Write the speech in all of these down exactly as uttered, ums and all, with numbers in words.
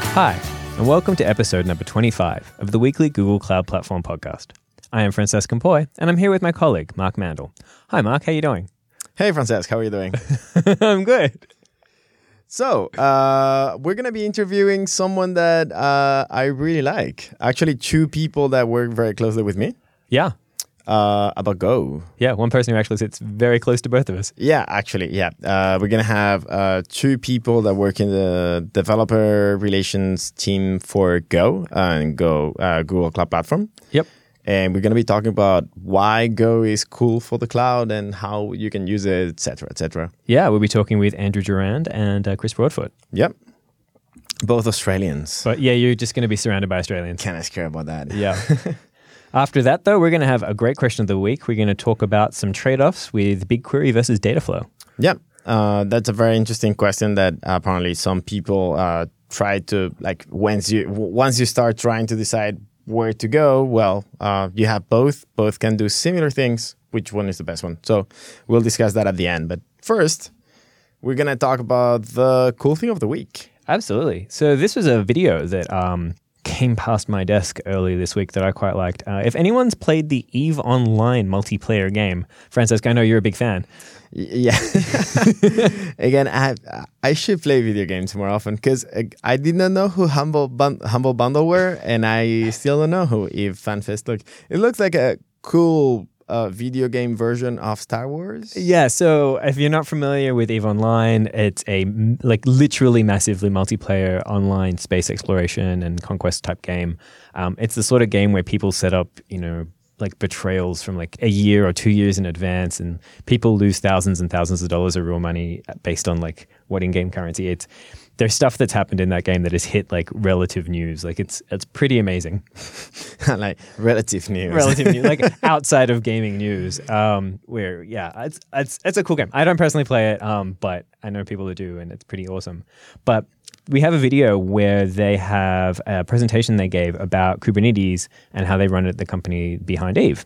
Hi, and welcome to episode number twenty-five of the weekly Google Cloud Platform podcast. I am Francesc Campoy, and I'm here with my colleague, Mark Mandel. Hi, Mark. How are you doing? Hey, Francesc. How are you doing? I'm good. So, uh, we're going to be interviewing someone that uh, I really like. Actually, two people that work very closely with me Yeah. uh, about Go. Yeah, one person who actually sits very close to both of us. Yeah, actually, yeah. Uh, we're going to have uh, two people that work in the developer relations team for Go and Go uh, Google Cloud Platform. Yep. And we're going to be talking about why Go is cool for the cloud and how you can use it, et cetera, et cetera. Yeah, we'll be talking with Andrew Durand and uh, Chris Broadfoot. Yep. Both Australians. But yeah, you're just going to be surrounded by Australians. Can I care about that? Yeah. After that, though, we're going to have a great question of the week. We're going to talk about some trade-offs with BigQuery versus Dataflow. Yeah, uh, that's a very interesting question that apparently some people uh, try to, like, once you once you start trying to decide where to go, well, uh, you have both. Both can do similar things. Which one is the best one? So we'll discuss that at the end. But first, we're going to talk about the cool thing of the week. Absolutely. So this was a video that um, came past my desk earlier this week that I quite liked. Uh, if anyone's played the EVE Online multiplayer game, Francesc, I know you're a big fan. Yeah. Again, I I should play video games more often because I did not know who Humble Bun- Humble Bundle were, and I still don't know who EVE FanFest look. It looks like a cool uh, video game version of Star Wars. Yeah, so if you're not familiar with EVE Online, it's a like literally massively multiplayer online space exploration and conquest type game. Um, it's the sort of game where people set up, you know, like betrayals from like a year or two years in advance, and people lose thousands and thousands of dollars of real money based on like what in-game currency. It's there's stuff that's happened in that game that has hit like relative news. Like it's it's pretty amazing. Like relative news. Relative news, like outside of gaming news. Um, where yeah, it's it's it's a cool game. I don't personally play it, um, but I know people who do, and it's pretty awesome. But we have a video where they have a presentation they gave about Kubernetes and how they run it at the company behind EVE.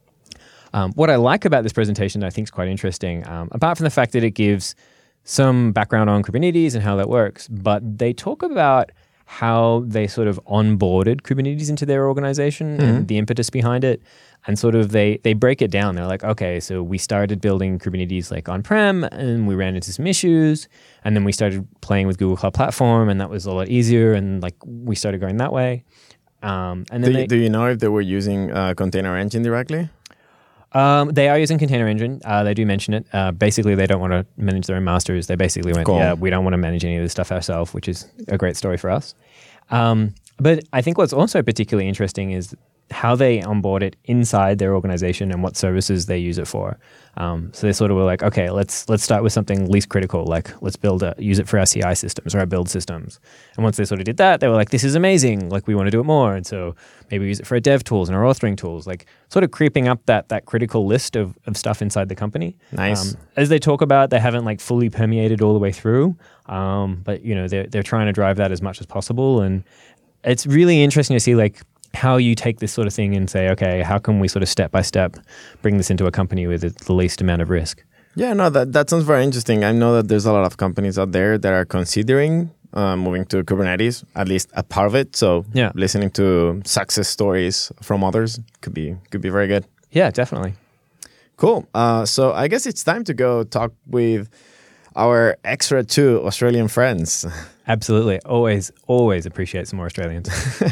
Um, what I like about this presentation that I think is quite interesting, um, apart from the fact that it gives some background on Kubernetes and how that works, but they talk about how they sort of onboarded Kubernetes into their organization mm-hmm. and the impetus behind it. And sort of they they break it down. They're like, okay, so we started building Kubernetes like on-prem and we ran into some issues. And then we started playing with Google Cloud Platform and that was a lot easier. And like we started going that way. Um, and then do, they, you, do you know if they were using uh, Container Engine directly? Um, they are using Container Engine. Uh, they do mention it. Uh, basically, they don't want to manage their own masters. They basically went, cool. yeah, we don't want to manage any of this stuff ourselves, which is a great story for us. Um, but I think what's also particularly interesting is how they onboard it inside their organization and what services they use it for. Um, so they sort of were like, okay, let's let's start with something least critical, like let's build a, use it for our C I systems or our build systems. And once they sort of did that, they were like, this is amazing, like we want to do it more. And so maybe we use it for our dev tools and our authoring tools, like sort of creeping up that that critical list of, of stuff inside the company. Nice. Um, as they talk about, they haven't like fully permeated all the way through, um, but you know they're they're trying to drive that as much as possible. And it's really interesting to see like how you take this sort of thing and say, okay, how can we sort of step by step bring this into a company with the least amount of risk? Yeah, no, that, that sounds very interesting. I know that there's a lot of companies out there that are considering uh, moving to Kubernetes, at least a part of it. So yeah. listening to success stories from others could be could be very good. Yeah, definitely. Cool. Uh, so I guess it's time to go talk with our extra two Australian friends. Absolutely. Always, always appreciate some more Australians.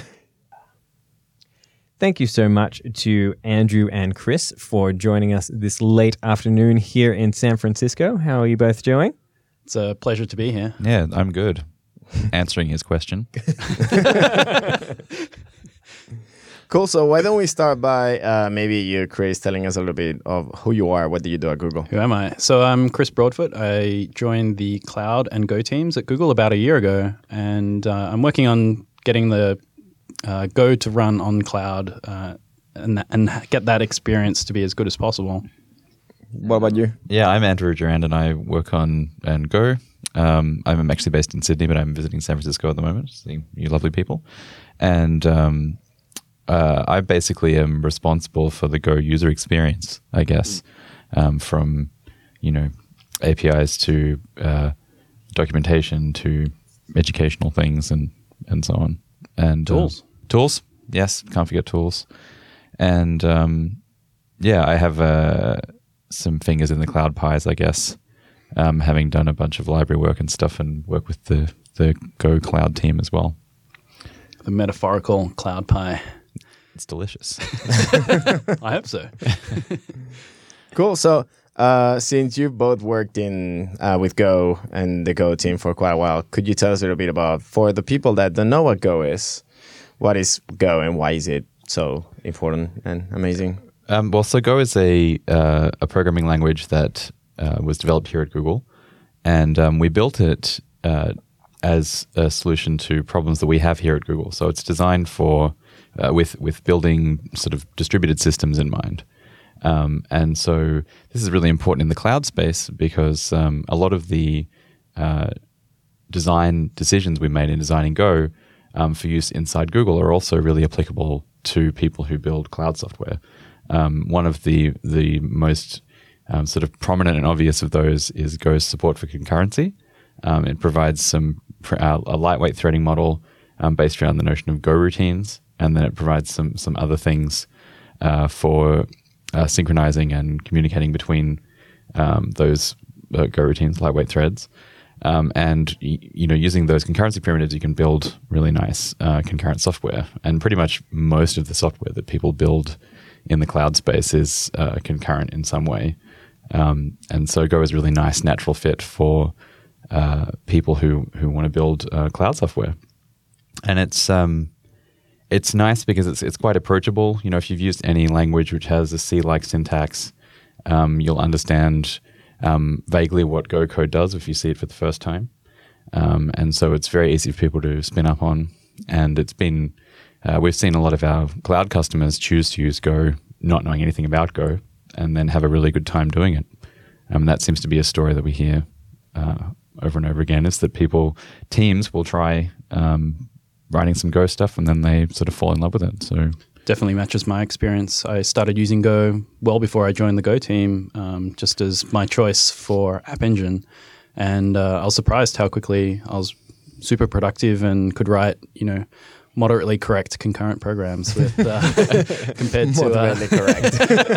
Thank you so much to Andrew and Chris for joining us this late afternoon here in San Francisco. How are you both doing? It's a pleasure to be here. Yeah, I'm good. Answering his question. Cool. So why don't we start by uh, maybe you, Chris, telling us a little bit of who you are, what do you do at Google? Who am I? So I'm Chris Broadfoot. I joined the Cloud and Go teams at Google about a year ago, and uh, I'm working on getting the Uh, Go to run on cloud uh, and and get that experience to be as good as possible. What about you? Yeah, I'm Andrew Durand and I work on and Go. Um, I'm actually based in Sydney, but I'm visiting San Francisco at the moment, seeing you lovely people. And um, uh, I basically am responsible for the Go user experience, I guess, um, from you know A P Is to uh, documentation to educational things and and so on. And Tools. Uh, tools, yes, can't forget tools. And um, yeah, I have uh, some fingers in the Cloud Pies, I guess, um, having done a bunch of library work and stuff, and work with the the Go Cloud team as well. The metaphorical Cloud Pie. It's delicious. I hope so. Cool. So, uh, since you've both worked in uh, with Go and the Go team for quite a while, could you tell us a little bit about, for the people that don't know what Go is, what is Go and why is it so important and amazing? Um, well, so Go is a uh, a programming language that uh, was developed here at Google, and um, we built it uh, as a solution to problems that we have here at Google. So it's designed for uh, with with building sort of distributed systems in mind. Um, and so this is really important in the cloud space because um, a lot of the uh, design decisions we made in designing Go um, for use inside Google are also really applicable to people who build cloud software. Um, one of the the most um, sort of prominent and obvious of those is Go's support for concurrency. Um, it provides some uh, a lightweight threading model um, based around the notion of Go routines, and then it provides some some other things uh, for uh, synchronizing and communicating between um, those uh, Go routines, lightweight threads. Um, and y- you know, using those concurrency primitives, you can build really nice uh, concurrent software. And pretty much most of the software that people build in the cloud space is uh, concurrent in some way. Um, and so Go is a really nice natural fit for uh, people who who want to build uh, cloud software. And it's um, it's nice because it's it's quite approachable. You know, if you've used any language which has a C-like syntax, um, you'll understand um, vaguely what Go code does if you see it for the first time. Um, and so it's very easy for people to spin up on. And it's been uh, we've seen a lot of our cloud customers choose to use Go, not knowing anything about Go, and then have a really good time doing it. Um, that seems to be a story that we hear uh, over and over again, is that people, teams will try um, writing some Go stuff and then they sort of fall in love with it. So definitely matches my experience. I started using Go well before I joined the Go team, um, just as my choice for App Engine. And uh, I was surprised how quickly I was super productive and could write, you know, moderately correct concurrent programs with uh, compared to moderately uh, correct.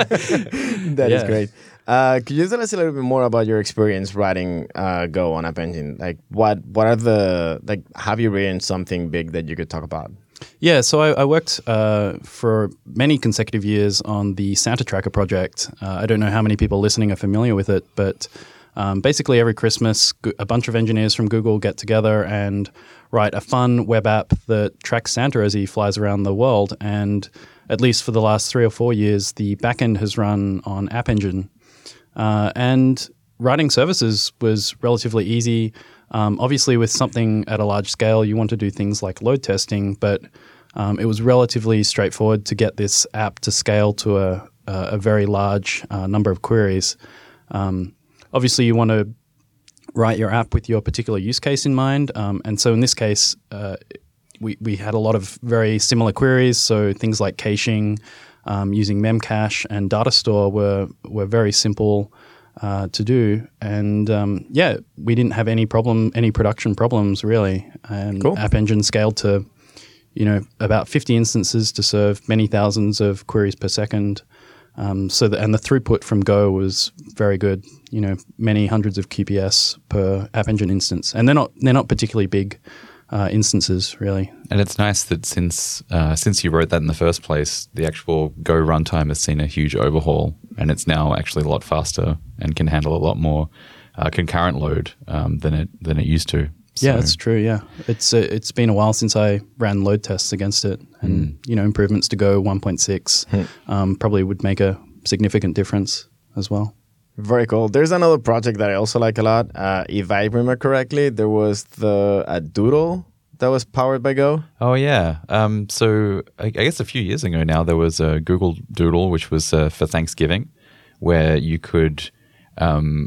That yeah. is great. Uh, could you tell us a little bit more about your experience writing uh, Go on App Engine? Like, what what are the like? Have you written something big that you could talk about? Yeah, so I, I worked uh, for many consecutive years on the Santa Tracker project. Uh, I don't know how many people listening are familiar with it, but um, basically every Christmas, a bunch of engineers from Google get together and write a fun web app that tracks Santa as he flies around the world. And at least for the last three or four years, the backend has run on App Engine. Uh, and writing services was relatively easy. Um, obviously, with something at a large scale, you want to do things like load testing, but um, it was relatively straightforward to get this app to scale to a, a very large uh, number of queries. Um, obviously, you want to write your app with your particular use case in mind. Um, and so in this case, uh, we, we had a lot of very similar queries. So things like caching, um, using Memcache and data store were, were very simple uh, to do. And um, yeah, we didn't have any problem, any production problems really. And Cool. App Engine scaled to, you know, about fifty instances to serve many thousands of queries per second. Um, so the, and the throughput from Go was very good. You know, many hundreds of Q P S per App Engine instance, and they're not they're not particularly big uh, instances, really. And it's nice that since uh, since you wrote that in the first place, the actual Go runtime has seen a huge overhaul, and it's now actually a lot faster and can handle a lot more uh, concurrent load um, than it than it used to. So, Yeah, that's true. Yeah, it's uh, it's been a while since I ran load tests against it, and Mm. you know, improvements to Go one point six um, probably would make a significant difference as well. Very cool. There's another project that I also like a lot. Uh, if I remember correctly, there was the a Doodle that was powered by Go. Oh yeah. Um, so I, I guess a few years ago now, there was a Google Doodle, which was uh, for Thanksgiving, where you could um,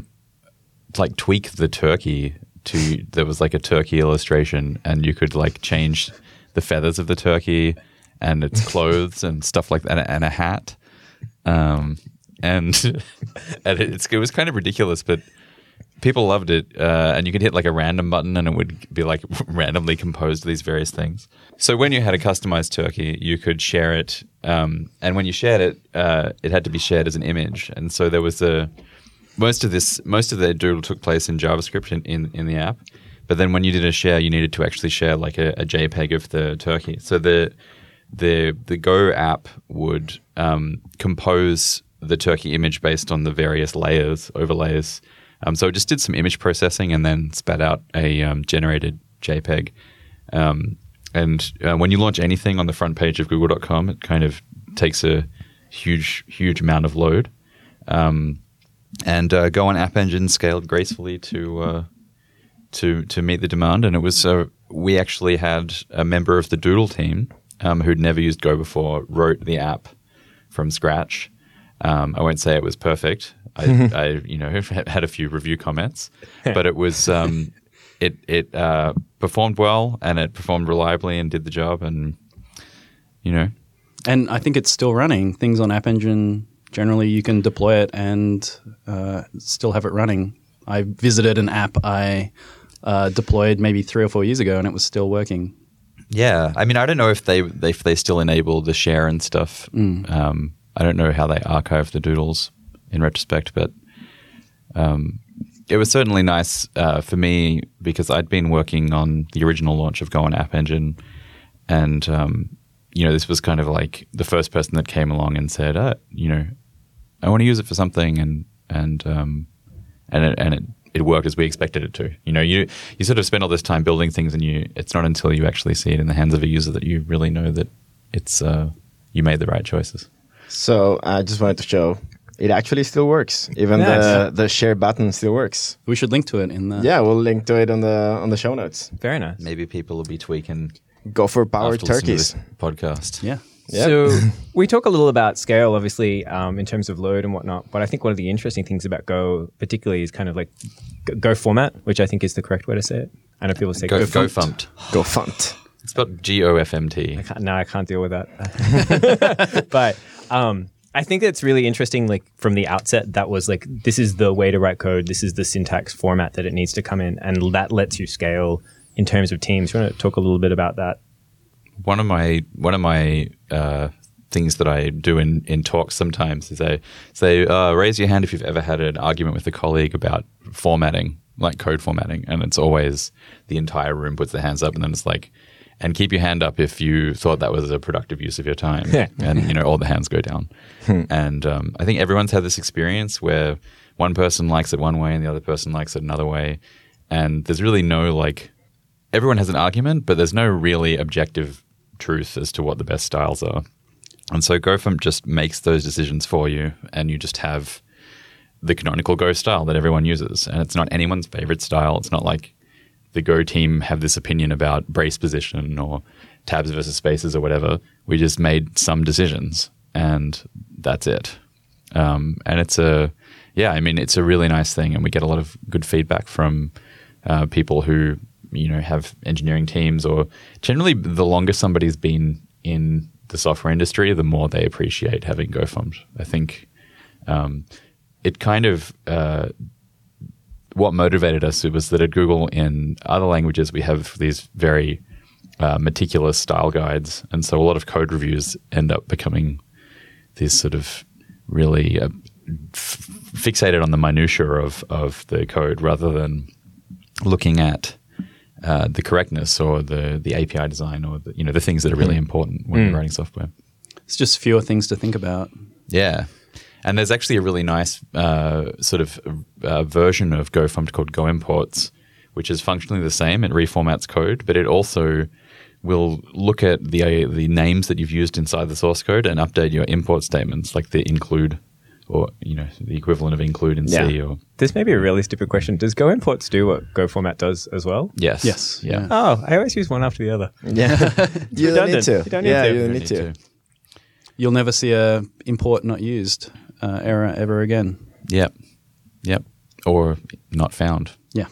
like tweak the turkey to. There was like a turkey illustration, and you could like change the feathers of the turkey and its clothes and stuff like that, and a hat. Um, and and it's, it was kind of ridiculous, but people loved it, uh, and you could hit like a random button, and it would be like randomly composed these various things. So when you had a customized turkey, you could share it, um, and when you shared it, uh, it had to be shared as an image. And so there was a most of this, most of the doodle took place in JavaScript in, in, in the app. But then when you did a share, you needed to actually share like a, a JPEG of the turkey. So the the the Go app would um, compose the turkey image based on the various layers, overlays. Um, so it just did some image processing and then spat out a um, generated JPEG. Um, and uh, when you launch anything on the front page of google dot com, it kind of takes a huge, huge amount of load. Um, and uh, Go on App Engine scaled gracefully to uh, to to meet the demand. And it was uh, we actually had a member of the Doodle team um, who'd never used Go before wrote the app from scratch. Um, I won't say it was perfect. I, I, you know, had a few review comments, but it was um, it it uh, performed well and it performed reliably and did the job, and you know, and I think it's still running. Things on App Engine generally you can deploy it and uh, still have it running. I visited an app I uh, deployed maybe three or four years ago, and it was still working. Yeah, I mean, I don't know if they if they still enable the share and stuff. Mm. Um, I don't know how they archive the doodles in retrospect, but um, it was certainly nice uh, for me because I'd been working on the original launch of Go on App Engine, and um, you know, this was kind of like the first person that came along and said, oh, you know, I want to use it for something, and and um, and it, and it, it worked as we expected it to. You know, you you sort of spend all this time building things, and you it's not until you actually see it in the hands of a user that you really know that it's uh, you made the right choices. So I just wanted to show it actually still works. Even Nice. the the share button still works. We should link to it in the Yeah, we'll link to it on the on the show notes. Very nice. Maybe people will be tweaking Go for powered after listening to turkeys. this podcast. yeah. Yep. So we talk a little about scale, obviously, um, in terms of load and whatnot. But I think one of the interesting things about Go, particularly, is kind of like Go- Go format, which I think is the correct way to say it. I know people say Go, Go, go font. fumped. Go font. It's spelled G O F M T. I can't, no, I can't deal with that. But um, I think it's really interesting. Like from the outset, that was like this is the way to write code. This is the syntax format that it needs to come in, and that lets you scale in terms of teams. You want to talk a little bit about that? One of my one of my uh, things that I do in, in talks sometimes is I say, uh, raise your hand if you've ever had an argument with a colleague about formatting, like code formatting, and it's always the entire room puts their hands up, and then it's like, and keep your hand up if you thought that was a productive use of your time, Yeah. and you know all the hands go down. And um, I think everyone's had this experience where one person likes it one way and the other person likes it another way, and there's really no like, everyone has an argument, but there's no really objective truth as to what the best styles are. And so GoFump just makes those decisions for you, and you just have the canonical Go style that everyone uses. And it's not anyone's favorite style. It's not like the Go team have this opinion about brace position or tabs versus spaces or whatever. We just made some decisions, and that's it. Um, and it's a, yeah, I mean, it's a really nice thing, and we get a lot of good feedback from uh, people who, you know, have engineering teams, or generally the longer somebody's been in the software industry, the more they appreciate having GoFump. I think um, it kind of, uh, what motivated us was that at Google, in other languages, we have these very uh, meticulous style guides. And so a lot of code reviews end up becoming these sort of really uh, f- fixated on the minutiae of, of the code rather than looking at Uh, the correctness or the the A P I design or the, you know the things that are really important when Mm. you're writing software. It's just fewer things to think about. Yeah, and there's actually a really nice uh, sort of uh, version of GoFump called Go Imports, which is functionally the same. It reformats code, but it also will look at the uh, the names that you've used inside the source code and update your import statements, like the include, or you know the equivalent of include in Yeah. C. Or This may be a really stupid question. Does Go imports do what Go format does as well? yes, Yes, yeah. yeah. Oh, I always use one after the other. Yeah. you don't need redundant. to. You don't need yeah, to. you don't You need need to. to. You'll never see a import not used uh, error ever again. Yep, yep, or not found. Yeah.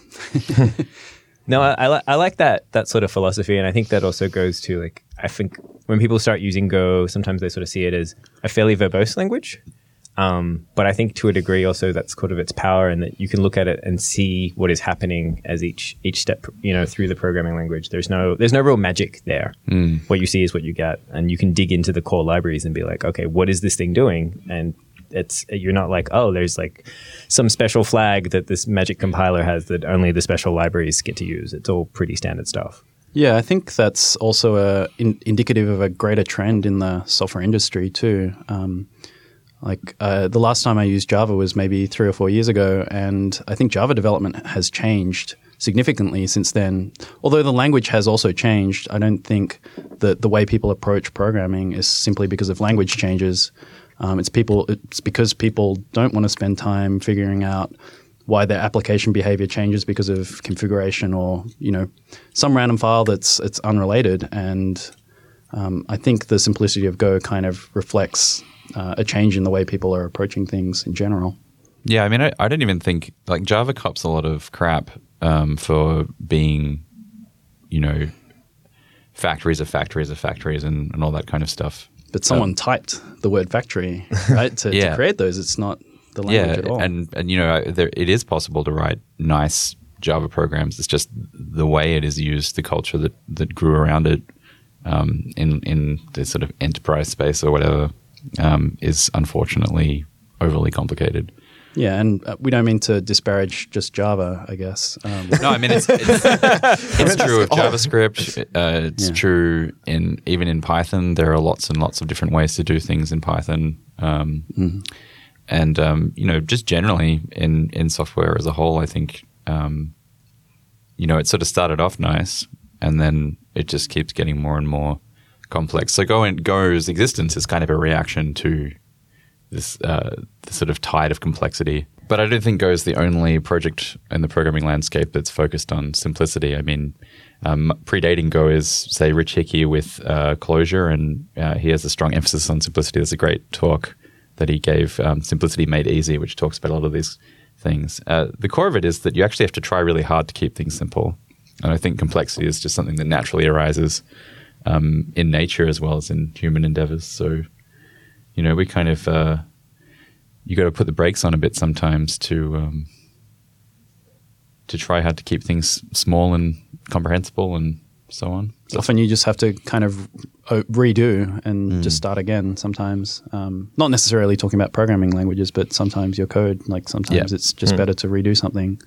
No, I, I, li- I like that that sort of philosophy, and I think that also goes to like I think when people start using Go, sometimes they sort of see it as a fairly verbose language, Um, but I think to a degree also that's sort of its power, in that you can look at it and see what is happening as each each step, you know, through the programming language. There's no there's no real magic there. Mm. What you see is what you get, and you can dig into the core libraries and be like, okay, what is this thing doing? And it's you're not like, oh, there's like some special flag that this magic compiler has that only the special libraries get to use. It's all pretty standard stuff. Yeah, I think that's also a in, indicative of a greater trend in the software industry too. Um, Like uh, the last time I used Java was maybe three or four years ago, and I think Java development has changed significantly since then. Although the language has also changed, I don't think that the way people approach programming is simply because of language changes. Um, it's people. It's because people don't want to spend time figuring out why their application behavior changes because of configuration or you know some random file that's it's unrelated. And um, I think the simplicity of Go kind of reflects Uh, a change in the way people are approaching things in general. Yeah, I mean, I, I don't even think, like, Java cops a lot of crap um, for being, you know, factories of factories of factories and, and all that kind of stuff. But someone um, typed the word factory, right, to, yeah. to create those. It's not the language yeah, at all. and, and you know, there, it is possible to write nice Java programs. It's just the way it is used, the culture that, that grew around it um, in, in the sort of enterprise space or whatever. Um, is unfortunately overly complicated. Yeah, and uh, we don't mean to disparage just Java, I guess. Um, no, I mean it's it's, it's true of JavaScript. Uh, it's yeah. true in even in Python. There are lots and lots of different ways to do things in Python, um, mm-hmm. and um, you know, just generally in in software as a whole, I think um, you know it sort of started off nice, and then it just keeps getting more and more complex. So Go and Go's existence is kind of a reaction to this, uh, this sort of tide of complexity. But I don't think Go is the only project in the programming landscape that's focused on simplicity. I mean, um, predating Go is, say, Rich Hickey with uh, Clojure, and uh, he has a strong emphasis on simplicity. There's a great talk that he gave, um, Simplicity Made Easy, which talks about a lot of these things. Uh, the core of it is that you actually have to try really hard to keep things simple. And I think complexity is just something that naturally arises Um, in nature as well as in human endeavors. So, you know, we kind of, uh, you got to put the brakes on a bit sometimes to um, to try hard to keep things small and comprehensible and so on. So often you just have to kind of redo and mm. just start again sometimes. Um, not necessarily talking about programming languages, but sometimes your code, like sometimes yeah. it's just mm. better to redo something.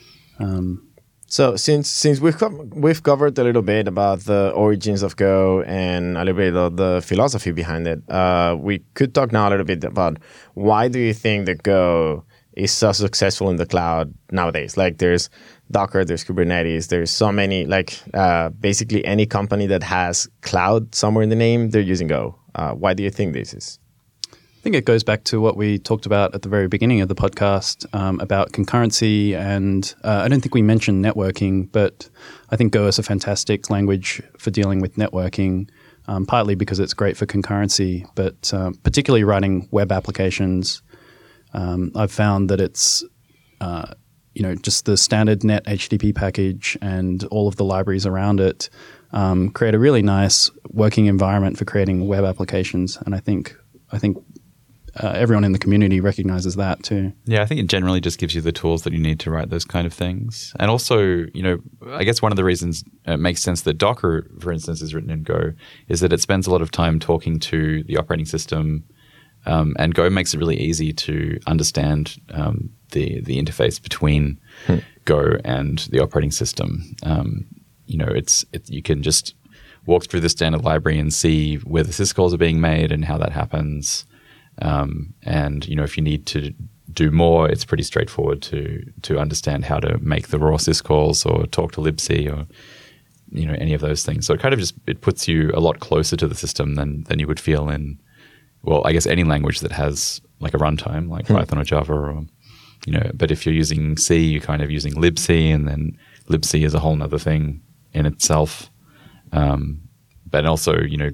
Um, So since since we've co- we've covered a little bit about the origins of Go and a little bit of the philosophy behind it, uh, we could talk now a little bit about why do you think that Go is so successful in the cloud nowadays? Like there's Docker, there's Kubernetes, there's so many, like uh, basically any company that has cloud somewhere in the name, they're using Go. Uh, why do you think this is? I think it goes back to what we talked about at the very beginning of the podcast um, about concurrency, and uh, I don't think we mentioned networking, but I think Go is a fantastic language for dealing with networking, um, partly because it's great for concurrency, but um, particularly writing web applications. Um, I've found that it's uh, you know just the standard net H T T P package and all of the libraries around it um, create a really nice working environment for creating web applications, and I think I think. Uh, everyone in the community recognizes that too. Yeah, I think it generally just gives you the tools that you need to write those kind of things. And also, you know, I guess one of the reasons it makes sense that Docker, for instance, is written in Go is that it spends a lot of time talking to the operating system, um, and Go makes it really easy to understand um, the the interface between hmm. Go and the operating system. Um, you know, it's it, you can just walk through the standard library and see where the syscalls are being made and how that happens. Um, and, you know, if you need to do more, it's pretty straightforward to to understand how to make the raw syscalls or talk to libc or, you know, any of those things. So it kind of just, it puts you a lot closer to the system than, than you would feel in, well, I guess any language that has like a runtime, like hmm. Python or Java or, you know, but if you're using C, you're kind of using libc, and then libc is a whole nother thing in itself. Um, but also, you know,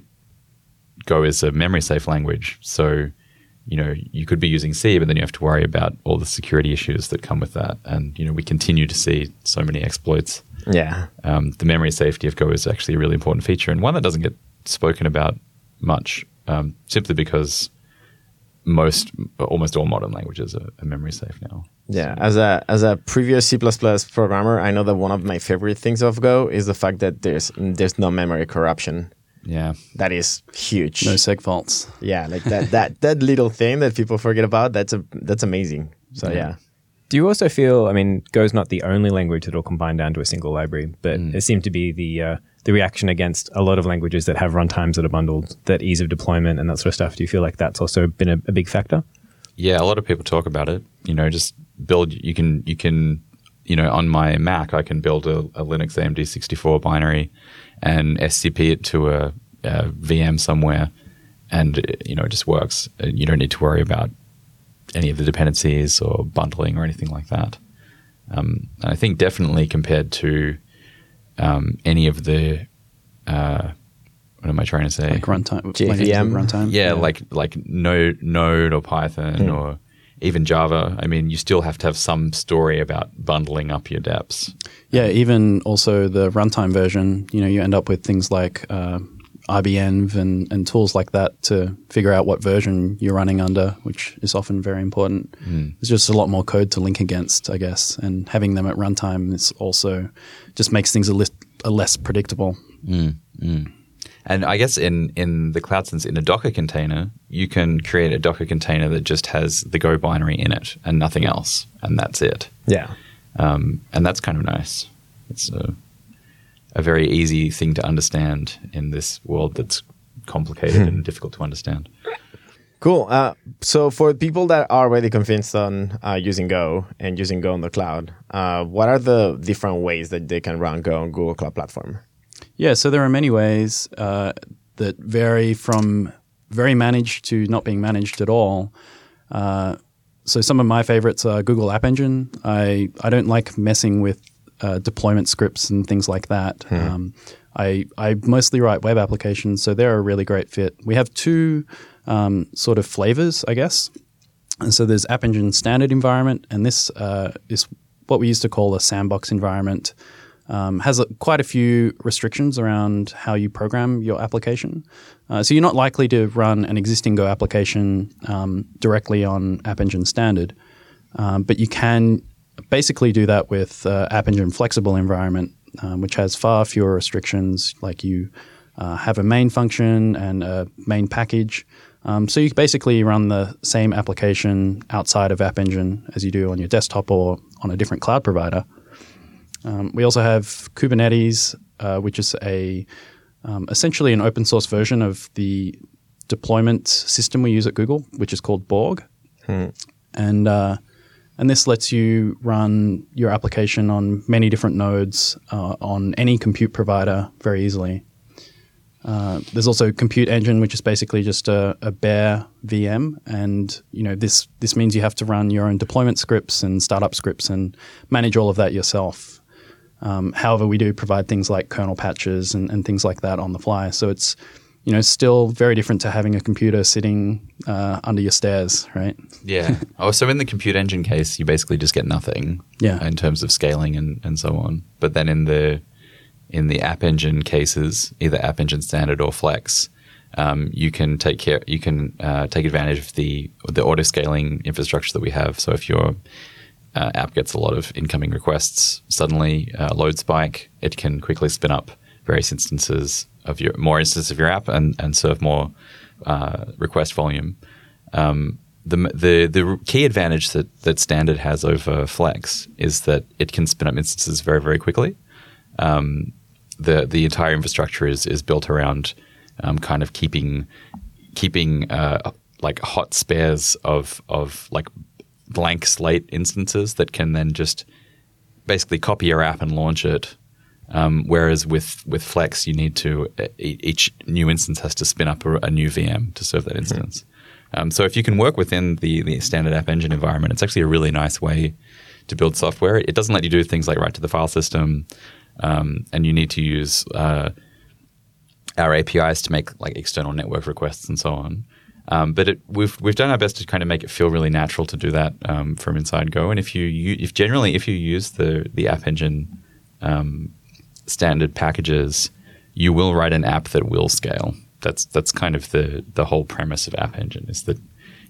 Go is a memory safe language. So, you know, you could be using C, but then you have to worry about all the security issues that come with that. And, you know, we continue to see so many exploits. Yeah. Um, the memory safety of Go is actually a really important feature, and one that doesn't get spoken about much, um, simply because most, almost all modern languages are, are memory safe now. Yeah, as a as a previous C plus plus programmer, I know that one of my favorite things of Go is the fact that there's there's no memory corruption. Yeah, That is huge. No seg faults. Yeah, like that that that little thing that people forget about. That's a that's amazing. So yeah. yeah. Do you also feel, I mean, Go's not the only language that will combine down to a single library, but Mm. it seemed to be the uh, the reaction against a lot of languages that have runtimes that are bundled, that ease of deployment and that sort of stuff. Do you feel like that's also been a, a big factor? Yeah, a lot of people talk about it. You know, just build. You can you can you know on my Mac I can build a, a Linux A M D sixty-four binary and S C P it to a, a V M somewhere, and you know it just works. You don't need to worry about any of the dependencies or bundling or anything like that. Um, and I think definitely compared to um, any of the uh, what am I trying to say? Like runtime. J V M? languages with runtime. Yeah, like like Node, Node or Python or even Java. I mean, you still have to have some story about bundling up your depths. Yeah, even also the runtime version, you know, you end up with things like uh, I B env and, and tools like that to figure out what version you're running under, which is often very important. Mm. There's just a lot more code to link against, I guess, and having them at runtime is also just makes things a, list, a less predictable. Mm, mm. And I guess in, in the cloud sense, in a Docker container, you can create a Docker container that just has the Go binary in it and nothing else, and that's it. Yeah. Um, and that's kind of nice. It's a, a very easy thing to understand in this world that's complicated and difficult to understand. Cool. Uh, so for people that are already convinced on uh, using Go and using Go on the cloud, uh, what are the different ways that they can run Go on Google Cloud Platform? Yeah, so there are many ways uh, that vary from very managed to not being managed at all. Uh, so some of my favorites are Google App Engine. I, I don't like messing with uh, deployment scripts and things like that. Hmm. Um, I, I mostly write web applications, so they're a really great fit. We have two um, sort of flavors, I guess. And so there's App Engine Standard Environment, and this uh, is what we used to call a sandbox environment. Um, has a, quite a few restrictions around how you program your application. Uh, so you're not likely to run an existing Go application um, directly on App Engine Standard, um, but you can basically do that with uh, App Engine Flexible Environment, um, which has far fewer restrictions, like you uh, have a main function and a main package. Um, so you basically run the same application outside of App Engine as you do on your desktop or on a different cloud provider. Um, we also have Kubernetes, uh, which is a um, essentially an open source version of the deployment system we use at Google, which is called Borg. Hmm. And uh, and this lets you run your application on many different nodes uh, on any compute provider very easily. Uh, there's also Compute Engine, which is basically just a, a bare V M, and you know this this means you have to run your own deployment scripts and startup scripts and manage all of that yourself. Um, however, we do provide things like kernel patches and, and things like that on the fly. So it's, you know, still very different to having a computer sitting uh, under your stairs, right? Yeah. Oh, so in the Compute Engine case, you basically just get nothing Yeah. in terms of scaling and, and so on. But then in the in the App Engine cases, either App Engine Standard or Flex, um, you can take care. You can uh, take advantage of the the auto scaling infrastructure that we have. So if your Uh, app gets a lot of incoming requests, suddenly uh, load spike, it can quickly spin up various instances of your more instances of your app and, and serve more uh, request volume. Um, the the the key advantage that, that Standard has over Flex is that it can spin up instances very very quickly. Um, the the entire infrastructure is is built around um, kind of keeping keeping uh, like hot spares of of like blank slate instances that can then just basically copy your app and launch it. Um, whereas with, with Flex, you need to e- each new instance has to spin up a, a new V M to serve that instance. Mm-hmm. Um, so if you can work within the, the standard App Engine environment, it's actually a really nice way to build software. It doesn't let you do things like write to the file system, um, and you need to use uh, our A P Is to make like external network requests and so on. Um, but it, we've we've done our best to kind of make it feel really natural to do that um, from inside Go. And if you, you if generally if you use the the App Engine um, standard packages, you will write an app that will scale. That's that's kind of the the whole premise of App Engine is that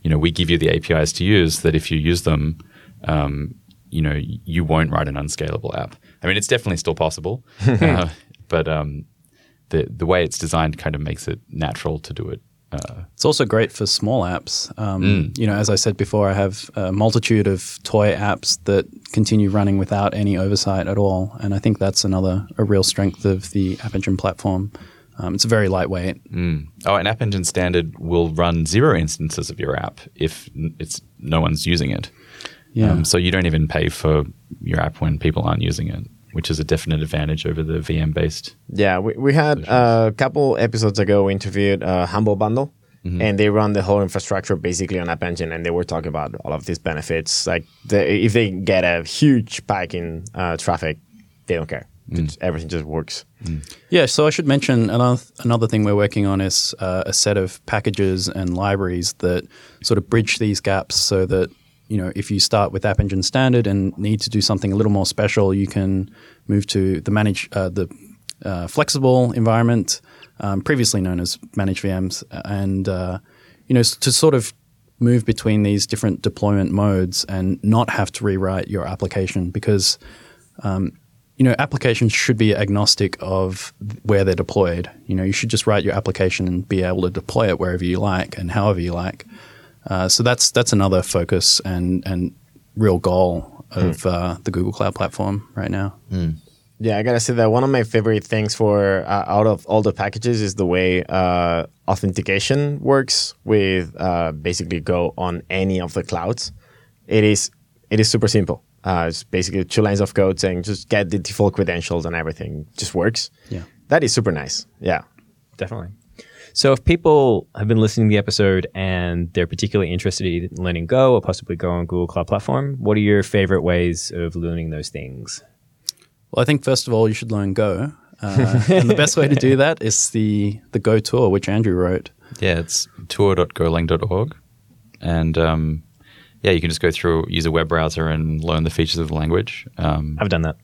you know, we give you the A P Is to use that if you use them, um, you know, you won't write an unscalable app. I mean, it's definitely still possible, uh, but um, the the way it's designed kind of makes it natural to do it. Uh, It's also great for small apps. Um, Mm. You know, as I said before, I have a multitude of toy apps that continue running without any oversight at all, and I think that's another a real strength of the App Engine platform. Um, it's very lightweight. mm. Oh, and App Engine Standard will run zero instances of your app if n- it's no one's using it. Yeah. Um, so you don't even pay for your app when people aren't using it, which is a definite advantage over the V M-based. Yeah, we, we had uh, a couple episodes ago we interviewed uh, Humble Bundle, Mm-hmm. and they run the whole infrastructure basically on App Engine, and they were talking about all of these benefits. Like the, if they get a huge spike in uh, traffic, they don't care. It's- Everything just works. Yeah, so I should mention another another thing we're working on is uh, a set of packages and libraries that sort of bridge these gaps so that, you know, if you start with App Engine Standard and need to do something a little more special, you can move to the manage uh, the uh, flexible environment, um, previously known as Managed V Ms, and uh, you know, s- to sort of move between these different deployment modes and not have to rewrite your application because um, you know, applications should be agnostic of where they're deployed. You know, you should just write your application and be able to deploy it wherever you like and however you like. Uh, so that's that's another focus and and real goal of uh, the Google Cloud Platform right now. Yeah, I gotta say that one of my favorite things for uh, out of all the packages is the way uh, authentication works with uh, basically Go on any of the clouds. It is it is super simple. Uh, it's basically two lines of code saying just get the default credentials and everything just works. Yeah. That is super nice. Yeah. Definitely. So if people have been listening to the episode and they're particularly interested in learning Go or possibly Go on Google Cloud Platform, what are your favorite ways of learning those things? Well, I think first of all you should learn Go, uh, and the best way to do that is the the Go tour, which Andrew wrote. Yeah, it's tour dot golang dot org. And um, yeah, you can just go through, use a web browser and learn the features of the language. Um, I've done that.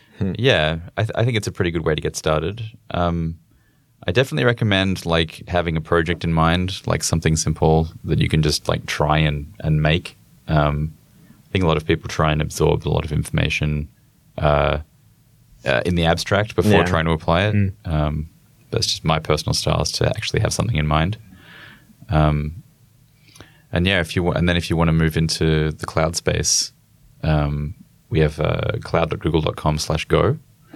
yeah, I, th- I think it's a pretty good way to get started. Um, I definitely recommend like having a project in mind, like something simple that you can just like try and, and make. Um, I think a lot of people try and absorb a lot of information uh, uh, in the abstract before Yeah. trying to apply it. Um, that's just my personal style is to actually have something in mind. Um, and yeah, if you wa- and then if you want to move into the cloud space, um, we have uh, cloud dot google dot com slash go,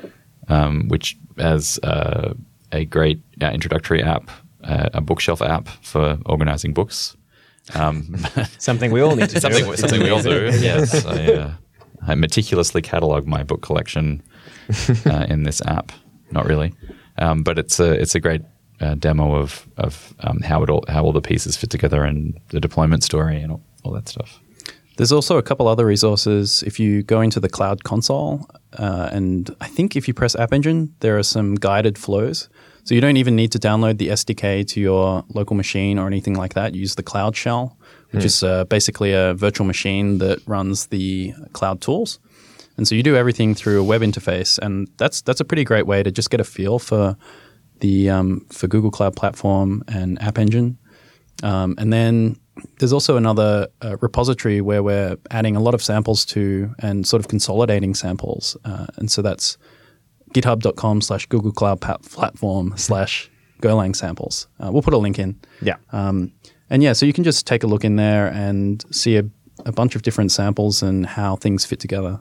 um, which has uh, a great uh, introductory app, uh, a bookshelf app for organizing books. Um, Something we all need to something do. something we all do. Yes, I, uh, I meticulously catalog my book collection uh, in this app. Not really, um, but it's a it's a great uh, demo of of um, how it all how all the pieces fit together and the deployment story and all, all that stuff. There's also a couple other resources. If you go into the Cloud Console, uh, and I think if you press App Engine, there are some guided flows. So you don't even need to download the S D K to your local machine or anything like that. Use the Cloud Shell, which is uh, basically a virtual machine that runs the cloud tools. And so you do everything through a web interface, and that's that's a pretty great way to just get a feel for the um, for Google Cloud Platform and App Engine. Um, and then there's also another uh, repository where we're adding a lot of samples to and sort of consolidating samples. Uh, and so that's github dot com slash Google Cloud Platform slash Golang samples. Uh, we'll put a link in. Yeah. Um, and yeah, so you can just take a look in there and see a, a bunch of different samples and how things fit together.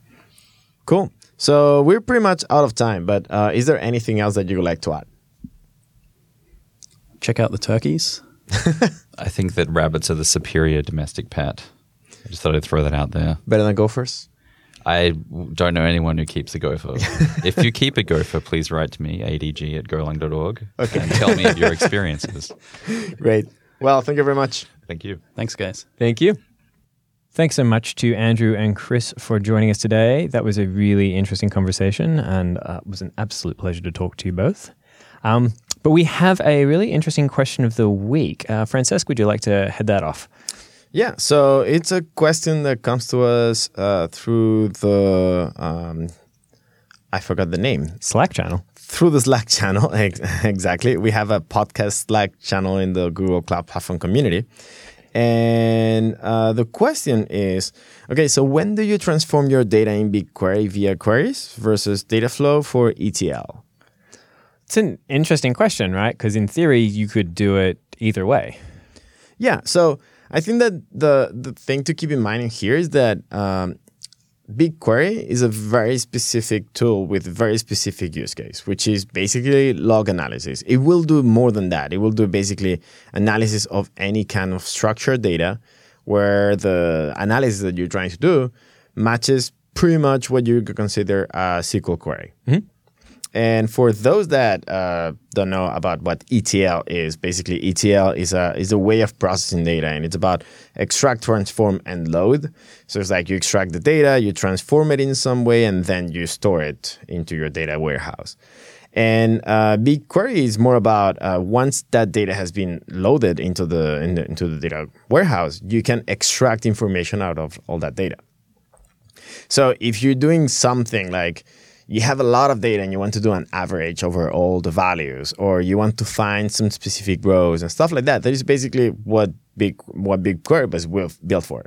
Cool. So we're pretty much out of time, but uh, is there anything else that you would like to add? Check out the turkeys. I think that rabbits are the superior domestic pet. I just thought I'd throw that out there. Better than gophers? I w- don't know anyone who keeps a gopher. If you keep a gopher, please write to me, A D G at golang dot org, Okay. and tell me of your experiences. Great. Well, thank you very much. Thank you. Thanks, guys. Thank you. Thanks so much to Andrew and Chris for joining us today. That was a really interesting conversation, and uh, it was an absolute pleasure to talk to you both. Um, but we have a really interesting question of the week. Uh, Francesc, would you like to head that off? Yeah, so it's a question that comes to us uh, through the, um, I forgot the name, Slack channel. through the Slack channel. Ex- exactly. We have a podcast Slack channel in the Google Cloud Platform community. And uh, the question is, okay, so when do you transform your data in BigQuery via queries versus Dataflow for E T L? It's an interesting question, right? Because in theory, you could do it either way. Yeah, so I think that the, the thing to keep in mind in here is that um, BigQuery is a very specific tool with very specific use case, which is basically log analysis. It will do more than that. It will do basically analysis of any kind of structured data where the analysis that you're trying to do matches pretty much what you could consider a S Q L query. Mm-hmm. And for those that uh, don't know about what E T L is, basically E T L is a is a way of processing data, and it's about extract, transform, and load. So it's like you extract the data, you transform it in some way, and then you store it into your data warehouse. And uh, BigQuery is more about uh, once that data has been loaded into the, in the into the data warehouse, you can extract information out of all that data. So if you're doing something like you have a lot of data and you want to do an average over all the values, or you want to find some specific rows and stuff like that, that is basically what big what BigQuery was built for.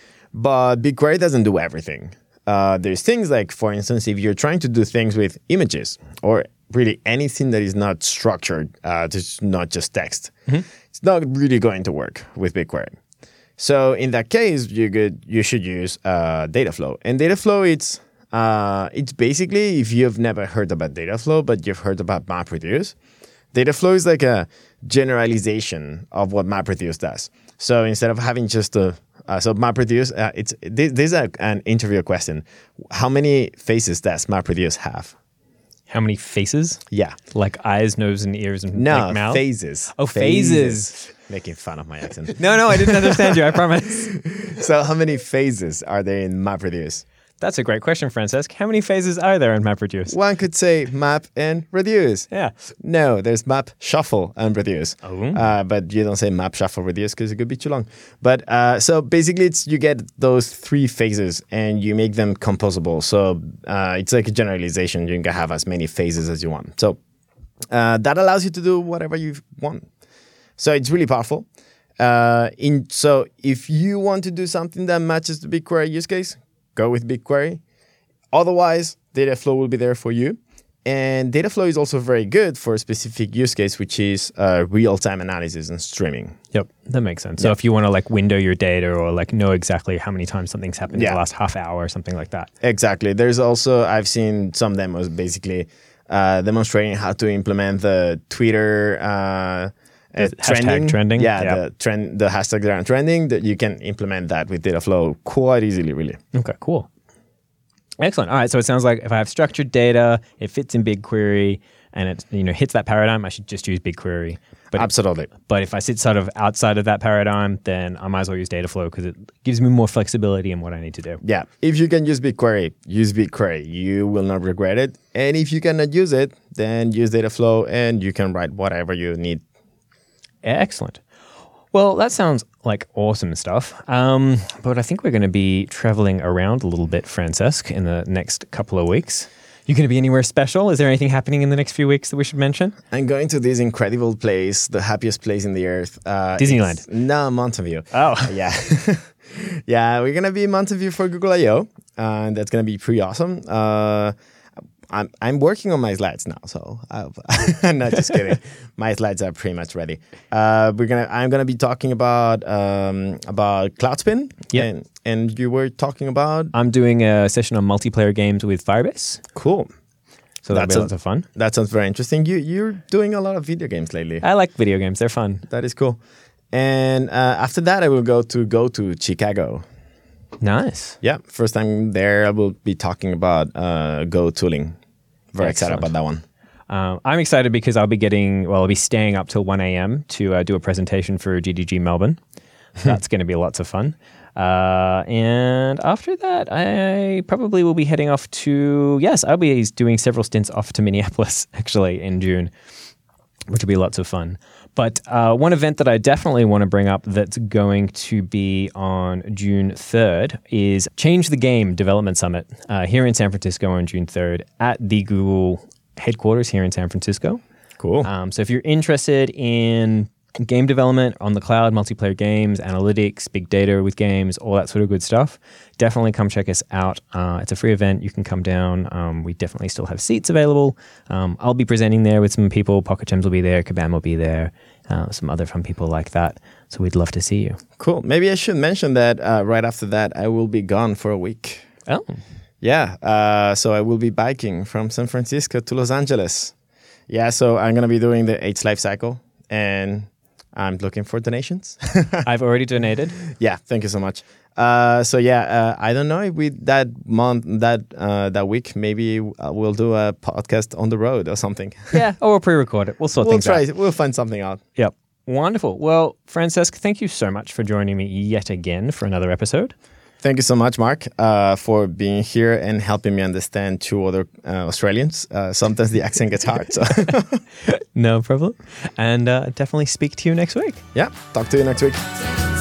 But BigQuery doesn't do everything. Uh, there's things like, for instance, if you're trying to do things with images or really anything that is not structured, uh, just not just text, mm-hmm. it's not really going to work with BigQuery. So in that case, you could you should use uh, Dataflow. And Dataflow, it's Uh, it's basically, if you've never heard about Dataflow, but you've heard about MapReduce, Dataflow is like a generalization of what MapReduce does. So instead of having just a, uh, so MapReduce, uh, it's, this, this is a, an interview question. How many faces does MapReduce have? How many faces? Yeah. Like eyes, nose, and ears, and no, like mouth? phases. Oh, phases. phases. Making fun of my accent. no, no, I didn't understand you, I promise. So how many phases are there in MapReduce? That's a great question, Francesc. How many phases are there in MapReduce? One could say map and reduce. Yeah. No, there's map, shuffle, and reduce. Oh. Uh, but you don't say map, shuffle, reduce because it could be too long. But uh, so basically, it's you get those three phases and you make them composable. So uh, it's like a generalization. You can have as many phases as you want. So uh, that allows you to do whatever you want. So it's really powerful. Uh, in so if you want to do something that matches the BigQuery use case, go with BigQuery. Otherwise, Dataflow will be there for you. And Dataflow is also very good for a specific use case, which is uh, real-time analysis and streaming. Yep, that makes sense. Yep. So if you want to like window your data or like know exactly how many times something's happened yeah. in the last half hour or something like that. Exactly. There's also, I've seen some demos basically uh, demonstrating how to implement the Twitter uh, Uh, trending. trending. Yeah, yeah, the trend, the hashtags around trending, that you can implement that with Dataflow quite easily, really. Okay, cool. Excellent. All right, so it sounds like if I have structured data, it fits in BigQuery, and it you know hits that paradigm, I should just use BigQuery. But Absolutely. If, but if I sit sort of outside of that paradigm, then I might as well use Dataflow because it gives me more flexibility in what I need to do. Yeah, if you can use BigQuery, use BigQuery. You will not regret it. And if you cannot use it, then use Dataflow, and you can write whatever you need. Excellent. Well, that sounds like awesome stuff. Um, but I think we're going to be traveling around a little bit, Francesc, in the next couple of weeks. You going to be anywhere special? Is there anything happening in the next few weeks that we should mention? I'm going to this incredible place, the happiest place in the earth. Uh, Disneyland? No, Mountain View. Oh. Yeah. Yeah, we're going to be in Mountain View for Google I O, uh, and that's going to be pretty awesome. Uh, I'm I'm working on my slides now, so I'm not just kidding. My slides are pretty much ready. Uh, we're gonna I'm gonna be talking about um, about Cloudspin. Yeah, and, and you were talking about. I'm doing a session on multiplayer games with Firebase. Cool. So that'll be lots of fun. That sounds very interesting. You you're doing a lot of video games lately. I like video games; they're fun. That is cool. And uh, after that, I will go to go to Chicago. Nice. Yeah, first time there, I will be talking about uh, Go tooling. Very Excellent. excited about that one. Um, I'm excited because I'll be getting, well, I'll be staying up till one a.m. to uh, do a presentation for G D G Melbourne. That's going to be lots of fun. Uh, and after that, I probably will be heading off to, yes, I'll be doing several stints off to Minneapolis, actually, in June, which will be lots of fun. But uh, one event that I definitely want to bring up that's going to be on June third is Change the Game Development Summit uh, here in San Francisco on June third at the Google headquarters here in San Francisco. Cool. Um, so if you're interested in game development on the cloud, multiplayer games, analytics, big data with games, all that sort of good stuff, definitely come check us out. Uh, it's a free event. You can come down. Um, we definitely still have seats available. Um, I'll be presenting there with some people. Pocket Gems will be there. Kabam will be there. Uh, some other fun people like that. So we'd love to see you. Cool. Maybe I should mention that uh, right after that, I will be gone for a week. Oh. Yeah. Uh, so I will be biking from San Francisco to Los Angeles. Yeah. So I'm going to be doing the AIDS life cycle, and I'm looking for donations. I've already donated. Yeah, thank you so much. Uh, so yeah, uh, I don't know if we that month that uh, that week maybe uh, we'll do a podcast on the road or something. Yeah, or we'll pre-record it. We'll sort We'll things try. out. We'll find something out. Yep. Wonderful. Well, Francesc, thank you so much for joining me yet again for another episode. Thank you so much, Mark, uh, for being here and helping me understand two other uh, Australians. Uh, sometimes the accent gets hard. So No problem. And uh, definitely speak to you next week. yeah, talk to you next week.